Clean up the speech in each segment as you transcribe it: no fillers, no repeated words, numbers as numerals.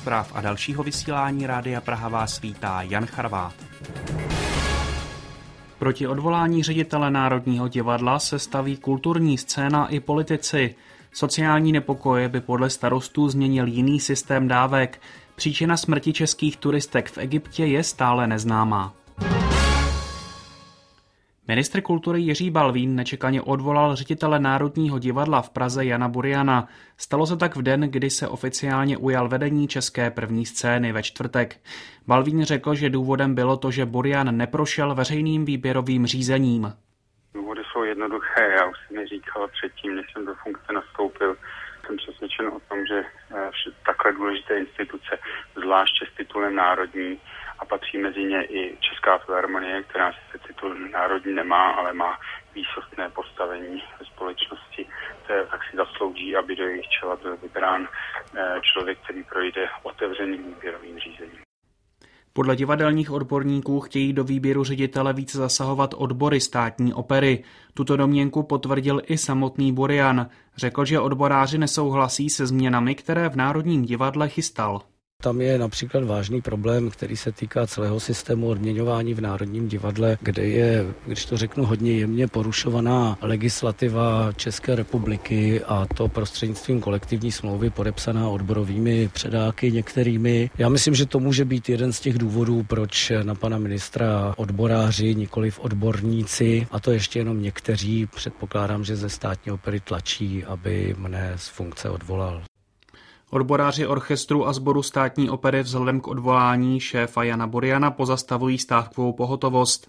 zpráv a dalšího vysílání Rádia Praha vás vítá Jan Charvát. Proti odvolání ředitele Národního divadla se staví kulturní scéna i politici. Sociální nepokoje by podle starostů změnil jiný systém dávek. Příčina smrti českých turistek v Egyptě je stále neznámá. Ministr kultury Jiří Balvín nečekaně odvolal ředitele Národního divadla v Praze Jana Buriana. Stalo se tak v den, kdy se oficiálně ujal vedení české první scény ve čtvrtek. Balvín řekl, že důvodem bylo to, že Burian neprošel veřejným výběrovým řízením. Důvody jsou jednoduché, já už jsem je říkal předtím, než jsem do funkce nastoupil. Jsem přesvědčen o tom, že takhle důležité instituce, zvláště s titulem národní, a patří mezi ně i Česká filharmonie, která se titul národní nemá, ale má výsostné postavení ve společnosti, tak si zaslouží, aby do jejich čela byl vybrán člověk, který projde otevřeným výběrovým řízením. Podle divadelních odborníků chtějí do výběru ředitele více zasahovat odbory státní opery. Tuto domněnku potvrdil i samotný Burian. Řekl, že odboráři nesouhlasí se změnami, které v Národním divadle chystal. Tam je například vážný problém, který se týká celého systému odměňování v Národním divadle, kde je, když to řeknu hodně jemně, porušovaná legislativa České republiky, a to prostřednictvím kolektivní smlouvy podepsaná odborovými předáky některými. Já myslím, že to může být jeden z těch důvodů, proč na pana ministra odboráři, nikoliv odborníci, a to ještě jenom někteří, předpokládám, že ze státní opery tlačí, aby mne z funkce odvolal. Odboráři orchestru a sboru státní opery vzhledem k odvolání šéfa Jana Buriana pozastavují stávkovou pohotovost.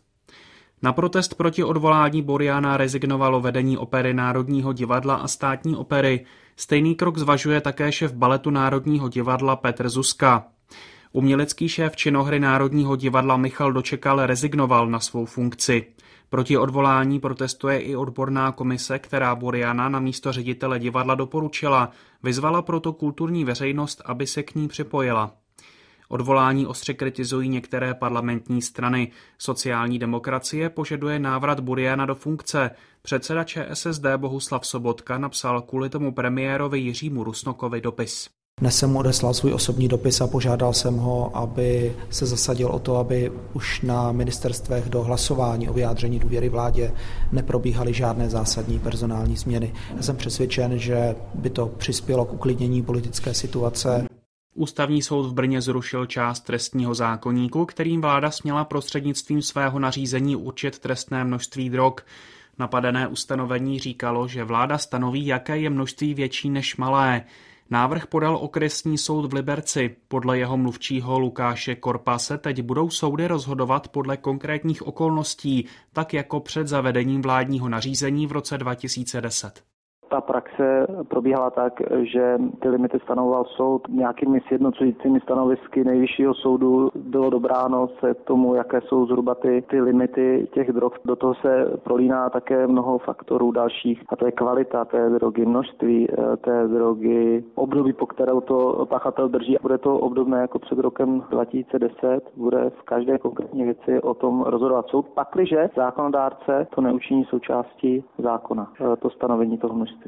Na protest proti odvolání Buriana rezignovalo vedení opery Národního divadla a státní opery. Stejný krok zvažuje také šéf baletu Národního divadla Petr Zuzka. Umělecký šéf činohry Národního divadla Michal Dočekal rezignoval na svou funkci. Proti odvolání protestuje i odborná komise, která Buriana na místo ředitele divadla doporučila. Vyzvala proto kulturní veřejnost, aby se k ní připojila. Odvolání ostře kritizují některé parlamentní strany. Sociální demokracie požaduje návrat Buriana do funkce. Předseda ČSSD Bohuslav Sobotka napsal kvůli tomu premiérovi Jiřímu Rusnokovi dopis. Dnes jsem mu odeslal svůj osobní dopis a požádal jsem ho, aby se zasadil o to, aby už na ministerstvech do hlasování o vyjádření důvěry vládě neprobíhaly žádné zásadní personální změny. Já jsem přesvědčen, že by to přispělo k uklidnění politické situace. Ústavní soud v Brně zrušil část trestního zákoníku, kterým vláda směla prostřednictvím svého nařízení určit trestné množství drog. Napadené ustanovení říkalo, že vláda stanoví, jaké je množství větší než malé. Návrh podal okresní soud v Liberci. Podle jeho mluvčího Lukáše Korpa se teď budou soudy rozhodovat podle konkrétních okolností, tak jako před zavedením vládního nařízení v roce 2010. Ta praxe probíhala tak, že ty limity stanovoval soud nějakými sjednocujícími stanovisky Nejvyššího soudu. Bylo dobráno se k tomu, jaké jsou zhruba ty limity těch drog. Do toho se prolíná také mnoho faktorů dalších, a to je kvalita té drogy, množství té drogy, období, po kterou to pachatel drží. Bude to obdobné jako před rokem 2010, bude v každé konkrétní věci o tom rozhodovat soud, pakliže zákonodárce to neučiní součástí zákona, to stanovení toho množství.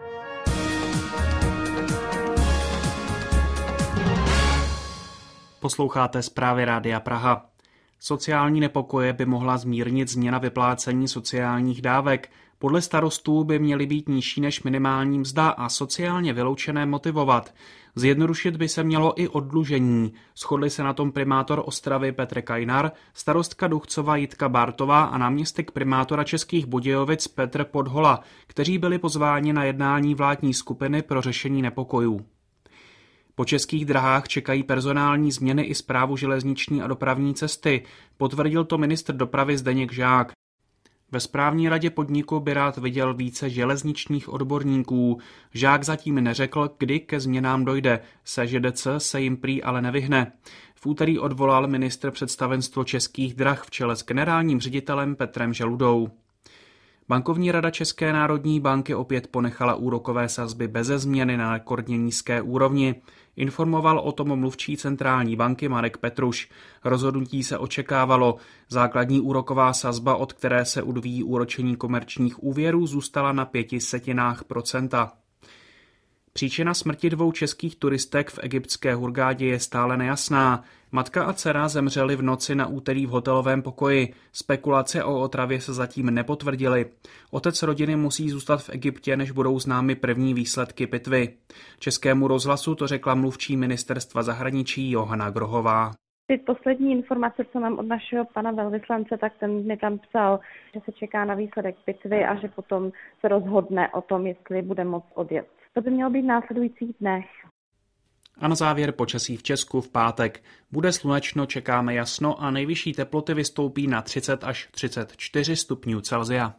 Posloucháte zprávy Rádia Praha. Sociální nepokoje by mohla zmírnit změna vyplácení sociálních dávek. Podle starostů by měly být nižší než minimální mzda a sociálně vyloučené motivovat. Zjednodušit by se mělo i oddlužení. Shodli se na tom primátor Ostravy Petr Kajnar, starostka Duchcova Jitka Bártová a náměstek primátora Českých Budějovic Petr Podhola, kteří byli pozváni na jednání vládní skupiny pro řešení nepokojů. Po Českých drahách čekají personální změny i správu železniční a dopravní cesty, potvrdil to ministr dopravy Zdeněk Žák. Ve správní radě podniku by rád viděl více železničních odborníků. Žák zatím neřekl, kdy ke změnám dojde. SŽDC se jim prý ale nevyhne. V úterý odvolal ministr představenstvo Českých drah v čele s generálním ředitelem Petrem Želudou. Bankovní rada České národní banky opět ponechala úrokové sazby beze změny na rekordně nízké úrovni. Informoval o tom mluvčí centrální banky Marek Petruš. Rozhodnutí se očekávalo. Základní úroková sazba, od které se odvíjí úročení komerčních úvěrů, zůstala na 0,05%. Příčina smrti 2 českých turistek v egyptské Hurgádě je stále nejasná. Matka a dcera zemřeli v noci na úterý v hotelovém pokoji. Spekulace o otravě se zatím nepotvrdily. Otec rodiny musí zůstat v Egyptě, než budou známy první výsledky pitvy. Českému rozhlasu to řekla mluvčí ministerstva zahraničí Johana Grohová. Ty poslední informace, co mám od našeho pana velvyslance, tak ten mi tam psal, že se čeká na výsledek pitvy a že potom se rozhodne o tom, jestli bude moct odjet. To by mělo být v následujících dnech. A na závěr počasí v Česku v pátek. Bude slunečno, čekáme jasno a nejvyšší teploty vystoupí na 30 až 34 stupňů Celsia.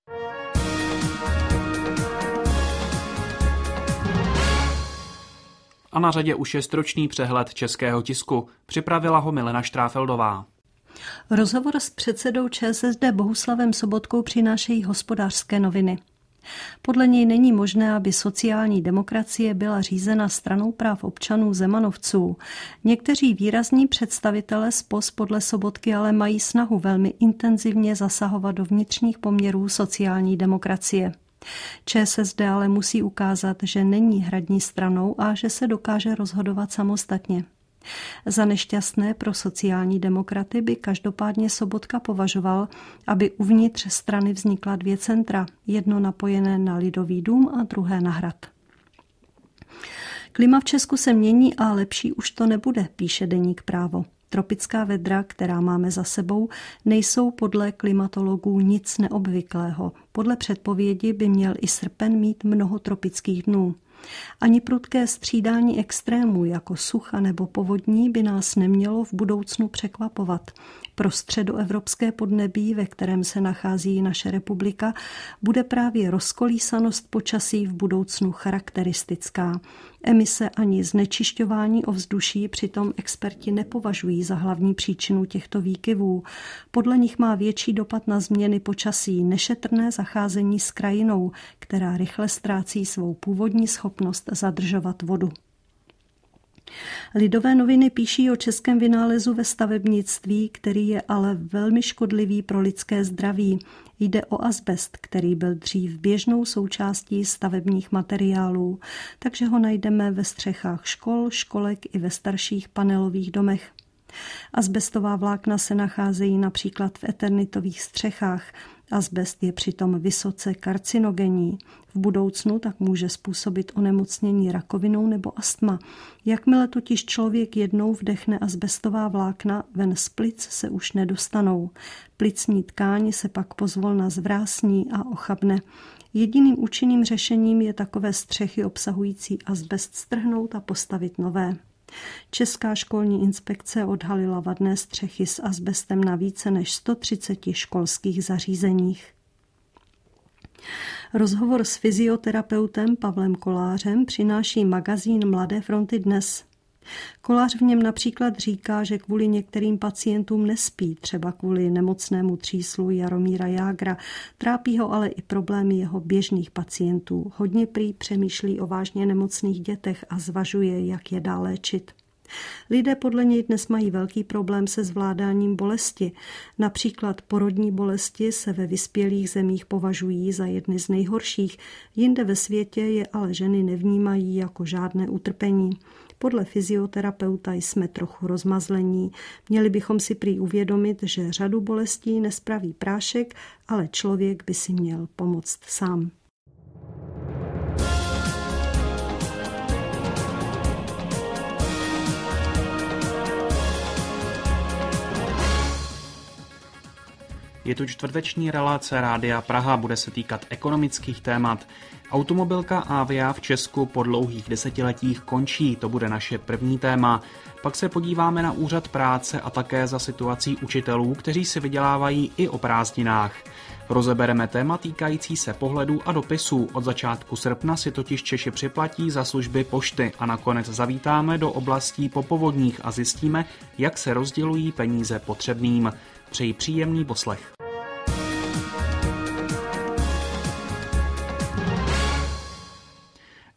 A na řadě už je stručný přehled českého tisku. Připravila ho Milena Štráfeldová. Rozhovor s předsedou ČSSD Bohuslavem Sobotkou přinášejí Hospodářské noviny. Podle něj není možné, aby sociální demokracie byla řízena Stranou práv občanů Zemanovců. Někteří výrazní představitelé SPOS podle Sobotky ale mají snahu velmi intenzivně zasahovat do vnitřních poměrů sociální demokracie. ČSSD ale musí ukázat, že není hradní stranou a že se dokáže rozhodovat samostatně. Za nešťastné pro sociální demokraty by každopádně Sobotka považoval, aby uvnitř strany vznikla 2 centra, jedno napojené na Lidový dům a druhé na Hrad. Klima v Česku se mění a lepší už to nebude, píše deník Právo. Tropická vedra, která máme za sebou, nejsou podle klimatologů nic neobvyklého. Podle předpovědi by měl i srpen mít mnoho tropických dnů. Ani prudké střídání extrémů jako sucha nebo povodní by nás nemělo v budoucnu překvapovat. Pro středoevropské podnebí, ve kterém se nachází naše republika, bude právě rozkolísanost počasí v budoucnu charakteristická. Emise ani znečišťování ovzduší přitom experti nepovažují za hlavní příčinu těchto výkyvů. Podle nich má větší dopad na změny počasí nešetrné zacházení s krajinou, která rychle ztrácí svou původní schopnost zadržovat vodu. Lidové noviny píší o českém vynálezu ve stavebnictví, který je ale velmi škodlivý pro lidské zdraví. Jde o azbest, který byl dřív běžnou součástí stavebních materiálů, takže ho najdeme ve střechách škol, školek i ve starších panelových domech. Azbestová vlákna se nacházejí například v eternitových střechách. Azbest je přitom vysoce karcinogenní. V budoucnu tak může způsobit onemocnění rakovinou nebo astma. Jakmile totiž člověk jednou vdechne azbestová vlákna, ven z plic se už nedostanou. Plicní tkáň se pak pozvolna zvrásní a ochabne. Jediným účinným řešením je takové střechy obsahující azbest strhnout a postavit nové. Česká školní inspekce odhalila vadné střechy s azbestem na více než 130 školských zařízeních. Rozhovor s fyzioterapeutem Pavlem Kolářem přináší magazín Mladé fronty dnes. Kolář v něm například říká, že kvůli některým pacientům nespí, třeba kvůli nemocnému tříslu Jaromíra Jágra. Trápí ho ale i problémy jeho běžných pacientů. Hodně prý přemýšlí o vážně nemocných dětech a zvažuje, jak je dál léčit. Lidé podle něj dnes mají velký problém se zvládáním bolesti. Například porodní bolesti se ve vyspělých zemích považují za jedny z nejhorších, jinde ve světě je ale ženy nevnímají jako žádné utrpení. Podle fyzioterapeuta jsme trochu rozmazlení. Měli bychom si prý uvědomit, že řadu bolestí nespraví prášek, ale člověk by si měl pomoct sám. Je tu čtvrteční relace Rádia Praha, bude se týkat ekonomických témat. Automobilka Avia v Česku po dlouhých desetiletích končí, to bude naše první téma. Pak se podíváme na úřad práce a také za situací učitelů, kteří si vydělávají i o prázdninách. Rozebereme téma týkající se pohledů a dopisů. Od začátku srpna si totiž Češi připlatí za služby pošty a nakonec zavítáme do oblastí popovodních a zjistíme, jak se rozdělují peníze potřebným. Přeji příjemný poslech.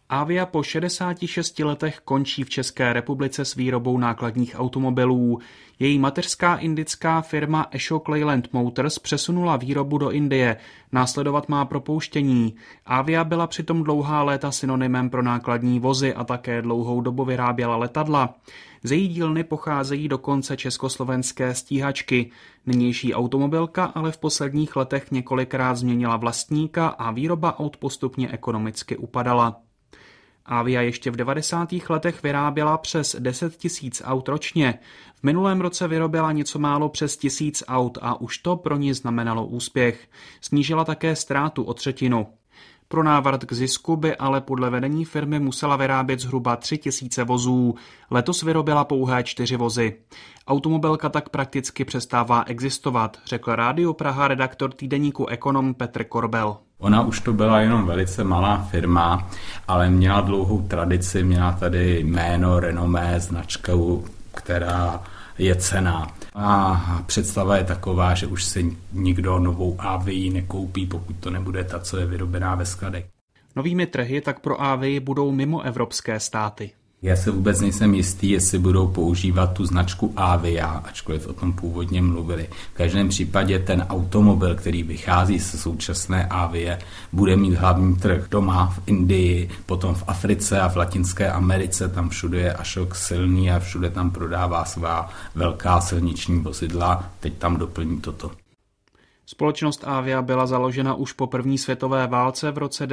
Avia po 66 letech končí v České republice s výrobou nákladních automobilů. Její mateřská indická firma Ashok Leyland Motors přesunula výrobu do Indie. Následovat má propouštění. Avia byla přitom dlouhá léta synonymem pro nákladní vozy a také dlouhou dobu vyráběla letadla. Z její dílny pocházejí dokonce československé stíhačky. Nynější automobilka ale v posledních letech několikrát změnila vlastníka a výroba aut postupně ekonomicky upadala. Avia ještě v 90. letech vyráběla přes 10 000 aut ročně. V minulém roce vyrobila něco málo přes 1000 aut a už to pro ní znamenalo úspěch. Snížila také ztrátu o třetinu. Pro návrat k zisku by ale podle vedení firmy musela vyrábět zhruba 3000 vozů. Letos vyrobila pouhé 4 vozy. Automobilka tak prakticky přestává existovat, řekl Rádio Praha redaktor týdeníku Ekonom Petr Korbel. Ona už to byla jenom velice malá firma, ale měla dlouhou tradici, měla tady jméno, renomé, značku, která je cenná. A představa je taková, že už si nikdo novou Avii nekoupí, pokud to nebude ta, co je vyrobená ve skladech. Novými trhy tak pro Avii budou mimoevropské státy. Já se vůbec nejsem jistý, jestli budou používat tu značku Avia, ačkoliv o tom původně mluvili. V každém případě ten automobil, který vychází ze současné Avie, bude mít hlavní trh doma v Indii, potom v Africe a v Latinské Americe, tam všude je Ashok silný a všude tam prodává svá velká silniční vozidla, teď tam doplní toto. Společnost Avia byla založena už po první světové válce v roce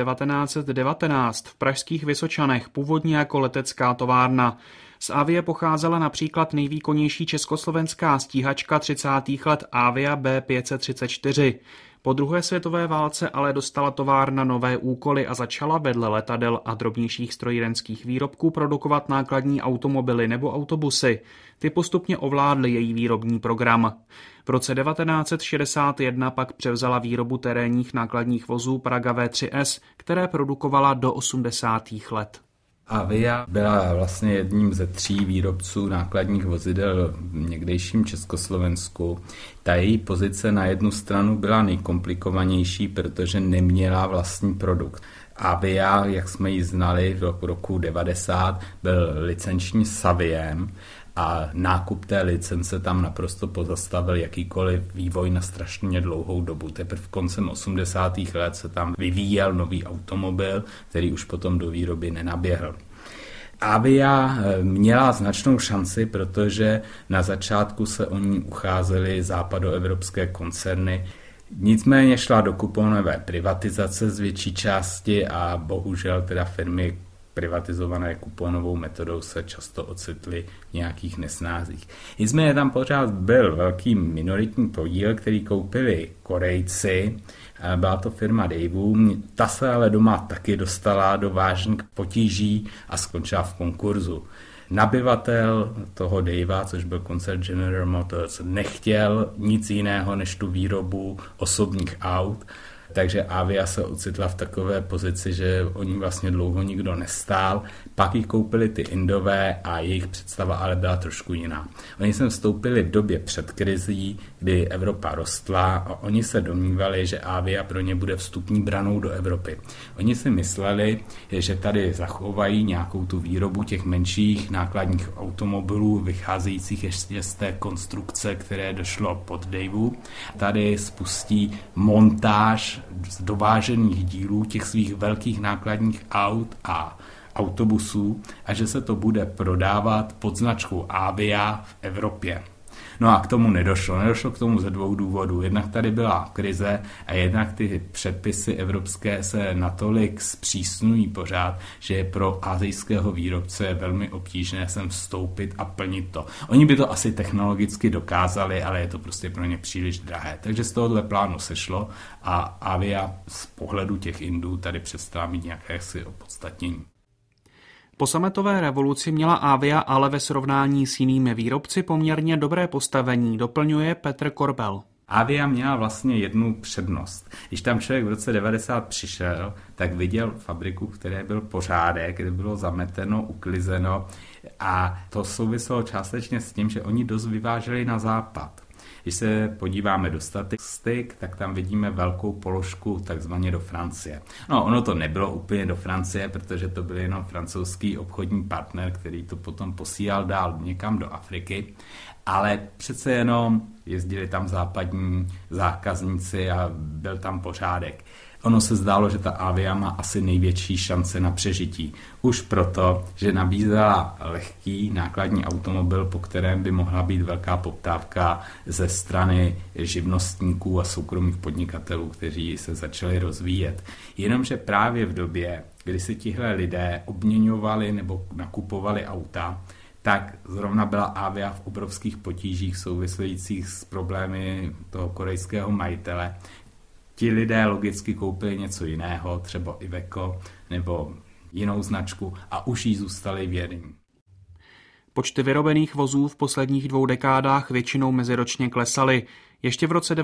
1919 v pražských Vysočanech, původně jako letecká továrna. Z Avie pocházela například nejvýkonnější československá stíhačka 30. let Avia B534. Po druhé světové válce ale dostala továrna nové úkoly a začala vedle letadel a drobnějších strojírenských výrobků produkovat nákladní automobily nebo autobusy. Ty postupně ovládly její výrobní program. V roce 1961 pak převzala výrobu terénních nákladních vozů Praga V3S, které produkovala do 80. let. Avia byla vlastně jedním ze 3 výrobců nákladních vozidel v někdejším Československu. Ta její pozice na jednu stranu byla nejkomplikovanější, protože neměla vlastní produkt. Avia, jak jsme ji znali v roku 90, byl licenční Saviem a nákup té licence tam naprosto pozastavil jakýkoliv vývoj na strašně dlouhou dobu. Teprve koncem 80. let se tam vyvíjel nový automobil, který už potom do výroby nenaběhl. Avia měla značnou šanci, protože na začátku se o ní ucházely západoevropské koncerny. Nicméně šla do kuponové privatizace z větší části a bohužel teda firmy privatizované kuponovou metodou se často ocitly v nějakých nesnázích. Nicméně tam pořád byl velký minoritní podíl, který koupili Korejci, byla to firma Daewoo, ta se ale doma taky dostala do vážných potíží a skončila v konkurzu. Nabyvatel toho Daewoo, což byl koncern General Motors, nechtěl nic jiného než tu výrobu osobních aut, takže Avia se ocitla v takové pozici, že o ní vlastně dlouho nikdo nestál. Pak ji koupili ty Indové a jejich představa ale byla trošku jiná. Oni sem vstoupili v době před krizí, kdy Evropa rostla a oni se domnívali, že Avia pro ně bude vstupní branou do Evropy. Oni si mysleli, že tady zachovají nějakou tu výrobu těch menších nákladních automobilů, vycházejících ještě z té konstrukce, které došlo pod Daewoo. Tady spustí montáž z dovážených dílů těch svých velkých nákladních aut a autobusů a že se to bude prodávat pod značkou Avia v Evropě. No a k tomu nedošlo. Nedošlo k tomu ze 2 důvodů. Jednak tady byla krize a jednak ty předpisy evropské se natolik zpřísňují pořád, že je pro asijského výrobce velmi obtížné sem vstoupit a plnit to. Oni by to asi technologicky dokázali, ale je to prostě pro ně příliš drahé. Takže z tohohle plánu sešlo a Avia z pohledu těch Indů tady přestala mít nějaké opodstatnění. Po sametové revoluci měla Avia ale ve srovnání s jinými výrobci poměrně dobré postavení, doplňuje Petr Korbel. Avia měla vlastně jednu přednost. Když tam člověk v roce 90 přišel, tak viděl fabriku, které byl pořádek, kde bylo zameteno, uklizeno a to souviselo částečně s tím, že oni dost vyváželi na západ. Když se podíváme do statistik, tak tam vidíme velkou položku takzvaně do Francie. No, ono to nebylo úplně do Francie, protože to byl jenom francouzský obchodní partner, který to potom posílal dál někam do Afriky, ale přece jenom jezdili tam západní zákazníci a byl tam pořádek. Ono se zdálo, že ta Avia má asi největší šance na přežití. Už proto, že nabízela lehký nákladní automobil, po kterém by mohla být velká poptávka ze strany živnostníků a soukromých podnikatelů, kteří se začali rozvíjet. Jenomže právě v době, kdy si tihle lidé obměňovali nebo nakupovali auta, tak zrovna byla Avia v obrovských potížích souvisejících s problémy toho korejského majitele. Ti lidé logicky koupili něco jiného, třeba Iveco nebo jinou značku a už jí zůstali věrní. Počty vyrobených vozů v posledních 2 dekádách většinou meziročně klesaly. Ještě v roce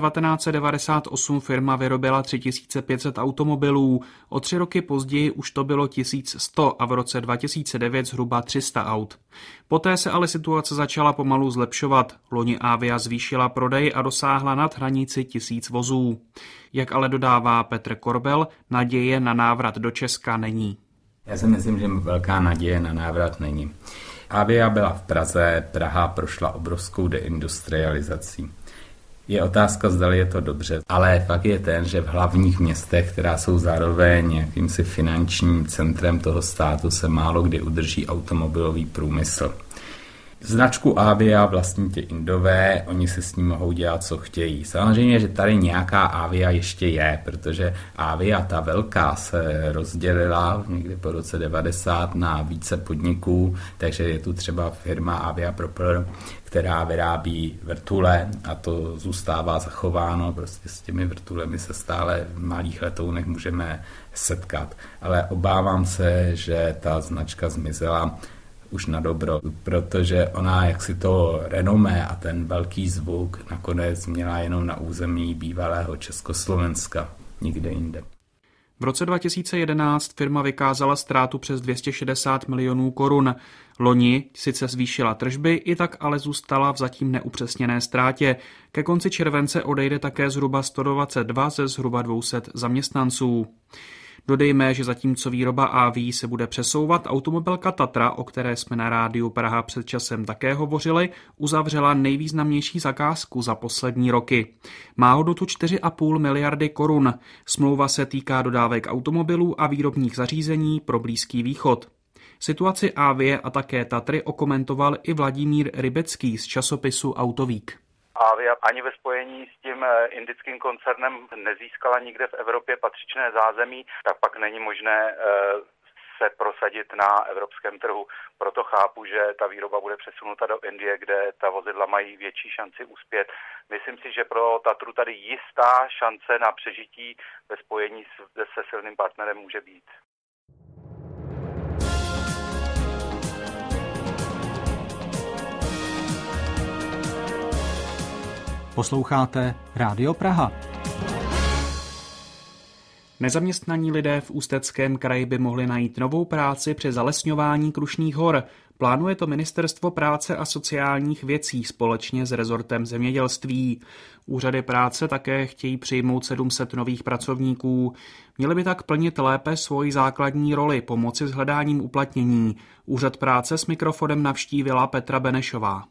1998 firma vyrobila 3500 automobilů, o 3 roky později už to bylo 1100 a v roce 2009 zhruba 300 aut. Poté se ale situace začala pomalu zlepšovat. Loni Avia zvýšila prodej a dosáhla nad hranici 1000 vozů. Jak ale dodává Petr Korbel, naděje na návrat do Česka není. Já si myslím, že velká naděje na návrat není. Avia byla v Praze, Praha prošla obrovskou deindustrializací. Je otázka, zdali je to dobře, ale fakt je ten, že v hlavních městech, která jsou zároveň jakýmsi finančním centrem toho státu, se málo kdy udrží automobilový průmysl. Značku Avia vlastní ti Indové, oni si s ní mohou dělat, co chtějí. Samozřejmě, že tady nějaká Avia ještě je, protože Avia, ta velká, se rozdělila někdy po roce 90 na více podniků, takže je tu třeba firma Avia Propeller, která vyrábí vrtule a to zůstává zachováno, prostě s těmi vrtulemi se stále v malých letounech můžeme setkat. Ale obávám se, že ta značka zmizela už na dobro, protože ona jaksi to renomé a ten velký zvuk nakonec měla jenom na území bývalého Československa, nikde jinde. V roce 2011 firma vykázala ztrátu přes 260 milionů korun. Loni sice zvýšila tržby, i tak ale zůstala v zatím neupřesněné ztrátě. Ke konci července odejde také zhruba 122 ze zhruba 200 zaměstnanců. Dodejme, že zatímco výroba AV se bude přesouvat, automobilka Tatra, o které jsme na rádiu Praha před časem také hovořili, uzavřela nejvýznamnější zakázku za poslední roky. Má hodnotu 4,5 miliardy korun. Smlouva se týká dodávek automobilů a výrobních zařízení pro Blízký východ. Situaci Avie a také Tatry okomentoval i Vladimír Rybecký z časopisu Autovík. Avia ani ve spojení s tím indickým koncernem nezískala nikde v Evropě patřičné zázemí, tak pak není možné se prosadit na evropském trhu. Proto chápu, že ta výroba bude přesunuta do Indie, kde ta vozidla mají větší šanci uspět. Myslím si, že pro Tatru tady jistá šance na přežití ve spojení se silným partnerem může být. Posloucháte Rádio Praha. Nezaměstnaní lidé v Ústeckém kraji by mohli najít novou práci při zalesňování Krušných hor. Plánuje to Ministerstvo práce a sociálních věcí společně s rezortem zemědělství. Úřady práce také chtějí přijmout 700 nových pracovníků. Měli by tak plnit lépe svoji základní roli, pomoci s hledáním uplatnění. Úřad práce s mikrofonem navštívila Petra Benešová.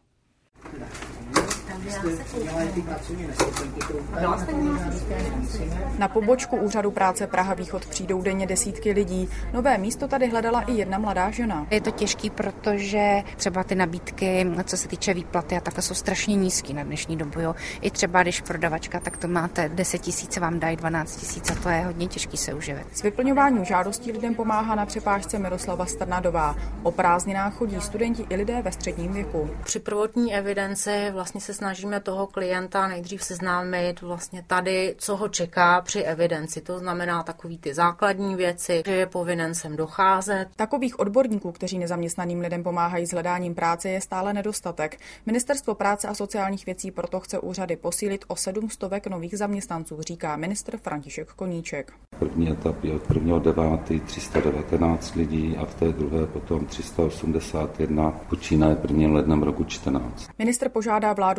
Na pobočku Úřadu práce Praha Východ přijdou denně desítky lidí. Nové místo tady hledala i jedna mladá žena. Je to těžký, protože třeba ty nabídky, co se týče výplaty, a takhle jsou strašně nízký na dnešní dobu. Jo. I třeba když prodavačka, tak to máte 10 000, vám dají 12 000 a to je hodně těžký se uživit. S vyplňováním žádostí lidem pomáhá na přepážce Miroslava Strnadová. O prázdninách chodí studenti i lidé ve středním věku. Při prvotní evidenci vlastně se snažíme toho klienta nejdřív seznámit vlastně tady, co ho čeká při evidenci. To znamená takový ty základní věci, že je povinen sem docházet. Takových odborníků, kteří nezaměstnaným lidem pomáhají s hledáním práce, je stále nedostatek. Ministerstvo práce a sociálních věcí proto chce úřady posílit o 700 nových zaměstnanců, říká ministr František Koníček. První etap je od 1.9. 319 lidí a v té druhé potom 381 počínaje 1. lednem roku 14. Ministr požádá vládu v nejbližší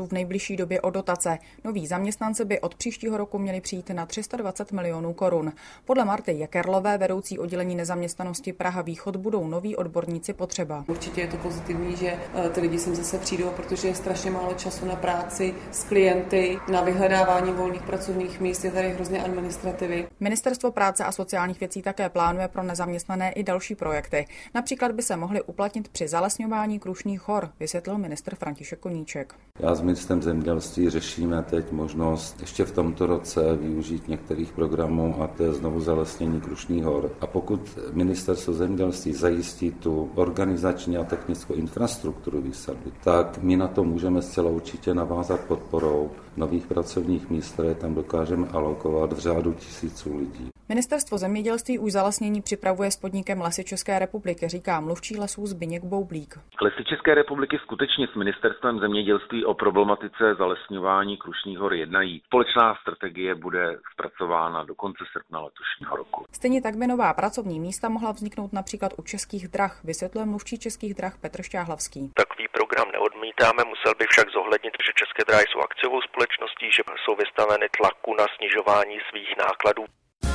nejbližší době o dotace. Noví zaměstnanci by od příštího roku měli přijít na 320 milionů korun. Podle Marty Jekerlové, vedoucí oddělení nezaměstnanosti Praha Východ, budou noví odborníci potřeba. Určitě je to pozitivní, že ty lidi sem zase přijdou, protože je strašně málo času na práci s klienty, na vyhledávání volných pracovních míst, je tady hrozně administrativy. Ministerstvo práce a sociálních věcí také plánuje pro nezaměstnané i další projekty. Například by se mohly uplatnit při zalesňování Krušných hor, vysvětlil ministr František Koníček. Já s ministrem zemědělství řešíme teď možnost ještě v tomto roce využít některých programů, a to je znovu zalesnění Krušných hor. A pokud ministerstvo zemědělství zajistí tu organizační a technickou infrastrukturu výsadby, tak my na to můžeme zcela určitě navázat podporou nových pracovních míst, které tam dokážeme alokovat v řádu tisíců lidí. Ministerstvo zemědělství už zalesnění připravuje s podnikem Lesy České republiky, říká mluvčí lesů Zbyněk Boublík. Lesy České republiky skutečně s ministerstvem zemědělství o problematice zalesňování Krušných hor jednají. Společná strategie bude zpracována do konce srpna letošního roku. Stejně tak by nová pracovní místa mohla vzniknout například u Českých drah, vysvětluje mluvčí Českých drah Petr Šťáhlavský. Takový program neodmítáme, musel by však zohlednit, že České dráhy jsou akciovou společností, že jsou vystaveny tlaku na snižování svých nákladů.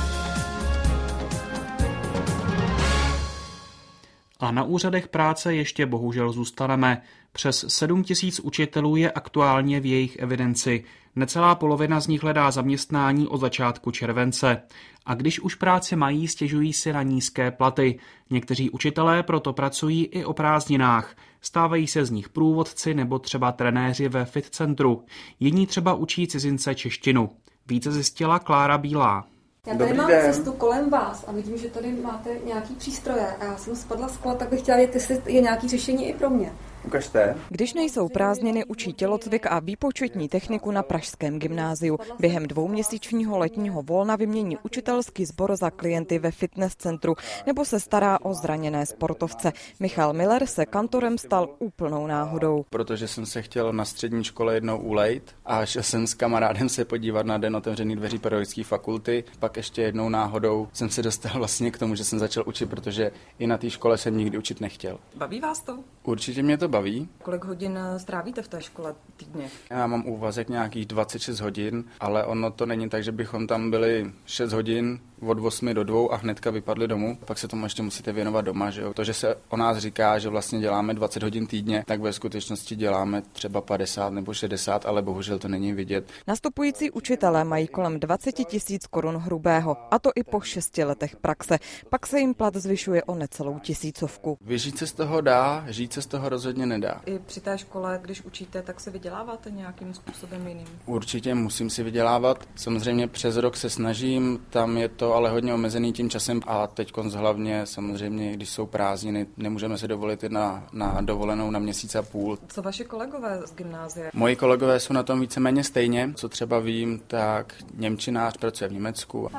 A na úřadech práce ještě bohužel zůstaneme. Přes 7 000 učitelů je aktuálně v jejich evidenci. Necelá polovina z nich hledá zaměstnání od začátku července. A když už práci mají, stěžují si na nízké platy. Někteří učitelé proto pracují i o prázdninách. Stávají se z nich průvodci nebo třeba trenéři ve fit centru. Jiní třeba učí cizince češtinu. Více zjistila Klára Bílá. Já tady mám cestu kolem vás a vidím, že tady máte nějaký přístroje a já jsem spadla z kola, tak bych chtěla vědět, jestli je nějaký řešení i pro mě. Ukažte. Když nejsou prázdniny, učí tělocvik a výpočetní techniku na pražském gymnáziu. Během 2měsíčního letního volna vymění učitelský sbor za klienty ve fitness centru nebo se stará o zraněné sportovce. Michal Miller se kantorem stal úplnou náhodou. Protože jsem se chtěl na střední škole jednou ulejt a šel jsem s kamarádem se podívat na den otevřených dveří pedagogické fakulty. Pak ještě jednou náhodou jsem se dostal vlastně k tomu, že jsem začal učit, protože i na té škole jsem nikdy učit nechtěl. Baví vás to? Určitě mě to baví. Kolik hodin strávíte v té škole týdně? Já mám úvazek nějakých 26 hodin, ale ono to není tak, že bychom tam byli 6 hodin od 8 do 2 a hnedka vypadli domů. Pak se tomu ještě musíte věnovat doma, že jo. To, že se o nás říká, že vlastně děláme 20 hodin týdně, tak ve skutečnosti děláme třeba 50 nebo 60, ale bohužel to není vidět. Nastupující učitelé mají kolem 20 000 korun hrubého, a to i po 6 letech praxe. Pak se jim plat zvyšuje o necelou 1000. Vyžít se z toho dá, žít se z toho rozhodně nedá. I při té škole, když učíte, tak se vyděláváte nějakým způsobem jiným? Určitě musím si vydělávat. Samozřejmě přes rok se snažím, tam je to ale hodně omezený tím časem a teďkonc hlavně samozřejmě, když jsou prázdniny, nemůžeme se dovolit jít na dovolenou na měsíc a půl. Co vaše kolegové z gymnázia? Moji kolegové jsou na tom víceméně stejně. Co třeba vím, tak němčinář pracuje v Německu.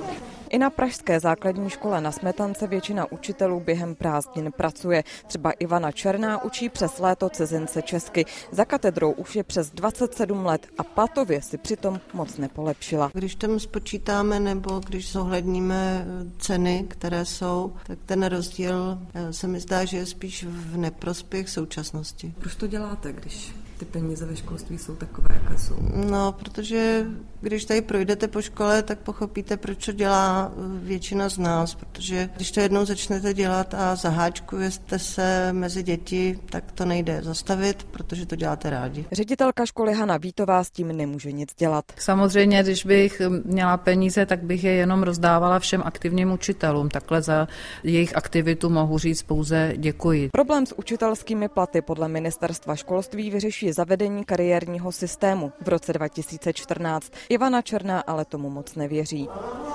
I na pražské základní škole na Smetance většina učitelů během prázdnin pracuje. Třeba Ivana Černá učí přes léto cizince česky. Za katedrou už je přes 27 let a platově si přitom moc nepolepšila. Když tam spočítáme nebo když zohledníme ceny, které jsou, tak ten rozdíl se mi zdá, že je spíš v neprospěch současnosti. Proč to děláte, když ty peníze ve školství jsou takové, jaké jsou? No, protože když tady projdete po škole, tak pochopíte, proč to dělá většina z nás, protože když to jednou začnete dělat a zaháčkujete se mezi děti, tak to nejde zastavit, protože to děláte rádi. Ředitelka školy Hana Vítová s tím nemůže nic dělat. Samozřejmě, když bych měla peníze, tak bych je jenom rozdávala všem aktivním učitelům. Takhle za jejich aktivitu mohu říct pouze děkuji. Problém s učitelskými platy podle ministerstva školství vyřeší zavedení kariérního systému v roce 2014. Ivana Černá ale tomu moc nevěří.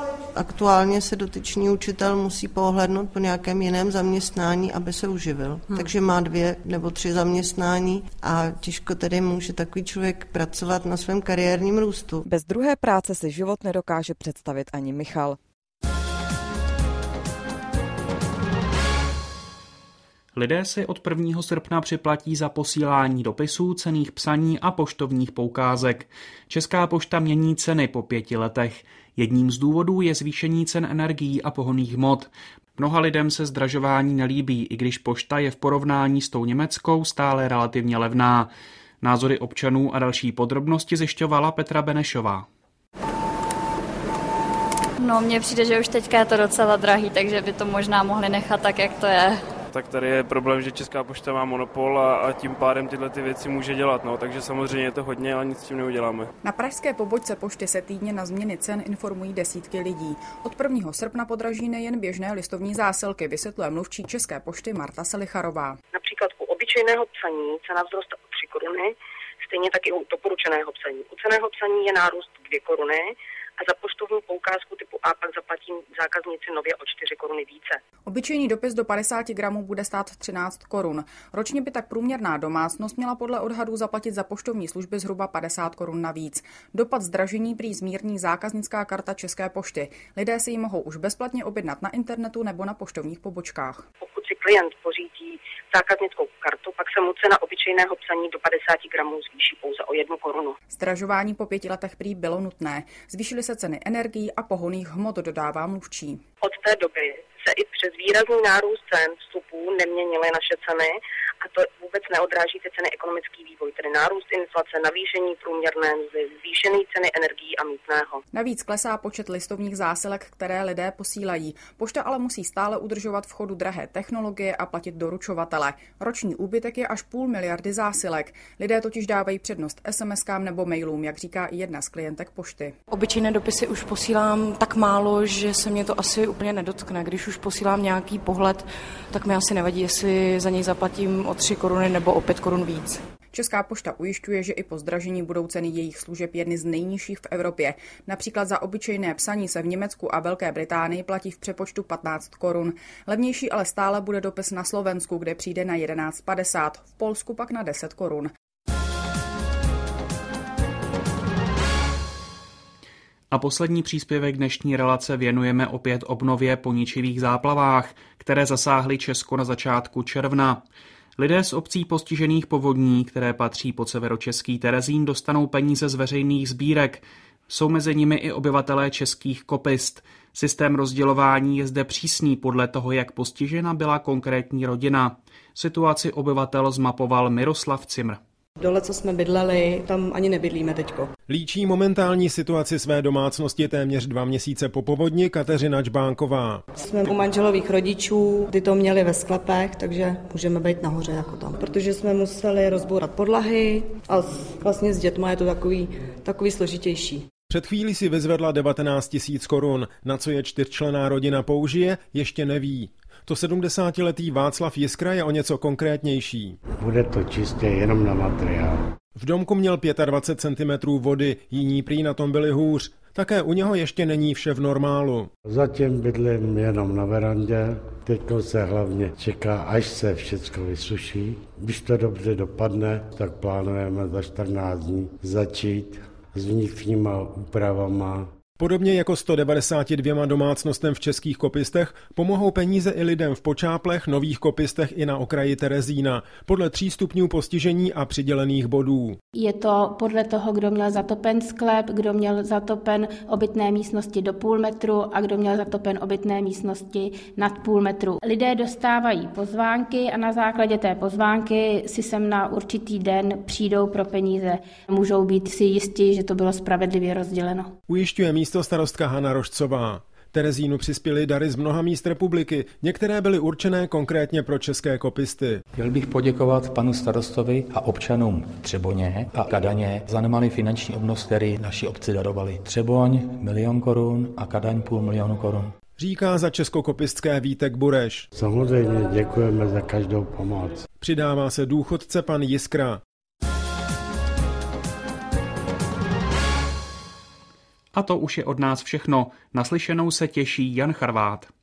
Aktuálně se dotyčný učitel musí pohlédnout po nějakém jiném zaměstnání, aby se uživil. Takže má 2 nebo 3 zaměstnání a těžko tedy může takový člověk pracovat na svém kariérním růstu. Bez druhé práce si život nedokáže představit ani Michal. Lidé si od 1. srpna připlatí za posílání dopisů, cenných psaní a poštovních poukázek. Česká pošta mění ceny po 5 letech. Jedním z důvodů je zvýšení cen energií a pohonných hmot. Mnoha lidem se zdražování nelíbí, i když pošta je v porovnání s tou německou stále relativně levná. Názory občanů a další podrobnosti zjišťovala Petra Benešová. No, mně přijde, že už teďka je to docela drahý, takže by to možná mohli nechat tak, jak to je. Tak tady je problém, že Česká pošta má monopol a tím pádem tyhle ty věci může dělat, takže samozřejmě je to hodně, ale nic s tím neuděláme. Na pražské pobočce pošty se týdně na změny cen informují desítky lidí. Od 1. srpna podraží nejen běžné listovní zásilky, vysvětluje mluvčí České pošty Marta Selicharová. Například u obyčejného psaní cena vzroste o 3 koruny, stejně tak i u doporučeného psaní. U cenného psaní je nárůst 2 koruny. A za poštovní poukázku typu A pak zaplatí zákazníci nově o 4 koruny více. Obyčejný dopis do 50 gramů bude stát 13 korun. Ročně by tak průměrná domácnost měla podle odhadů zaplatit za poštovní služby zhruba 50 korun navíc. Dopad zdražení prý zmírní zákaznická karta České pošty. Lidé si ji mohou už bezplatně objednat na internetu nebo na poštovních pobočkách. Pokud si klient pořídí zákaznickou kartu, pak se mu cena obyčejného psaní do 50 gramů zvýší pouze o 1 korunu. Zdražování po 5 letech prý bylo nutné. Zvýšily se ceny energií a pohonných hmot, dodává mluvčí. Od té doby se i přes výrazný nárůst cen vstupů neměnily naše ceny a to vůbec neodráží ty ceny ekonomický vývoj, tedy nárůst inflace, navýšení průměrné mzdy, zvýšené ceny energií a mýtného. Navíc klesá počet listovních zásilek, které lidé posílají. Pošta ale musí stále udržovat v chodu drahé technologie a platit doručovatele. Roční úbytek je až 500 miliardy zásilek. Lidé totiž dávají přednost SMS-kám nebo mailům, jak říká i jedna z klientek pošty. Obyčejné dopisy už posílám tak málo, že se mě to asi úplně nedotkne. Když už posílám nějaký pohled, tak mi asi nevadí, jestli za něj zaplatím o 3 koruny nebo o 5 korun víc. Česká pošta ujišťuje, že i po zdražení budou ceny jejich služeb jedny z nejnižších v Evropě. Například za obyčejné psaní se v Německu a Velké Británii platí v přepočtu 15 korun. Levnější ale stále bude dopis na Slovensku, kde přijde na 11,50, v Polsku pak na 10 korun. A poslední příspěvek dnešní relace věnujeme opět obnově po ničivých záplavách, které zasáhly Česko na začátku června. Lidé z obcí postižených povodní, které patří pod severočeský Terezín, dostanou peníze z veřejných sbírek. Jsou mezi nimi i obyvatelé českých kopist. Systém rozdělování je zde přísný podle toho, jak postižena byla konkrétní rodina. Situaci obyvatel zmapoval Miroslav Cimr. Dole, co jsme bydleli, tam ani nebydlíme teďko. Líčí momentální situaci své domácnosti téměř 2 měsíce po povodni Kateřina Čbánková. Jsme u manželových rodičů, ty to měli ve sklepech, takže můžeme být nahoře jako tam. Protože jsme museli rozbourat podlahy a vlastně s dětma je to takový složitější. Před chvílí si vyzvedla 19 000 korun, na co je 4členná rodina použije, ještě neví. To 70letý Václav Jiskra je o něco konkrétnější. Bude to čistě jenom na materiál. V domku měl 25 cm vody, jiní prý na tom byli hůř. Také u něho ještě není vše v normálu. Zatím bydlím jenom na verandě. Teď se hlavně čeká, až se všechno vysuší. Když to dobře dopadne, tak plánujeme za 14 dní začít s vnitřníma úpravama. Podobně jako 192 domácnostem v českých kopistech pomohou peníze i lidem v Počáplech, Nových Kopistech i na okraji Terezína, podle 3 stupňů postižení a přidělených bodů. Je to podle toho, kdo měl zatopen sklep, kdo měl zatopen obytné místnosti do 0,5 metru a kdo měl zatopen obytné místnosti nad 0,5 metru. Lidé dostávají pozvánky a na základě té pozvánky si sem na určitý den přijdou pro peníze. Můžou být si jistí, že to bylo spravedlivě rozděleno. Ujišťuje místostarostka Hana Rožcová. Terezínu přispěly dary z mnoha míst republiky, některé byly určené konkrétně pro české kopisty. Chtěl bych poděkovat panu starostovi a občanům Třeboně a Kadaně za nemalý finanční obnos, který naši obci darovali. Třeboň 1 000 000 korun a Kadaň 500 000 korun. Říká za českokopistské Vítek Bureš. Samozřejmě děkujeme za každou pomoc. Přidává se důchodce pan Jiskra. A to už je od nás všechno. Naslyšenou se těší Jan Charvát.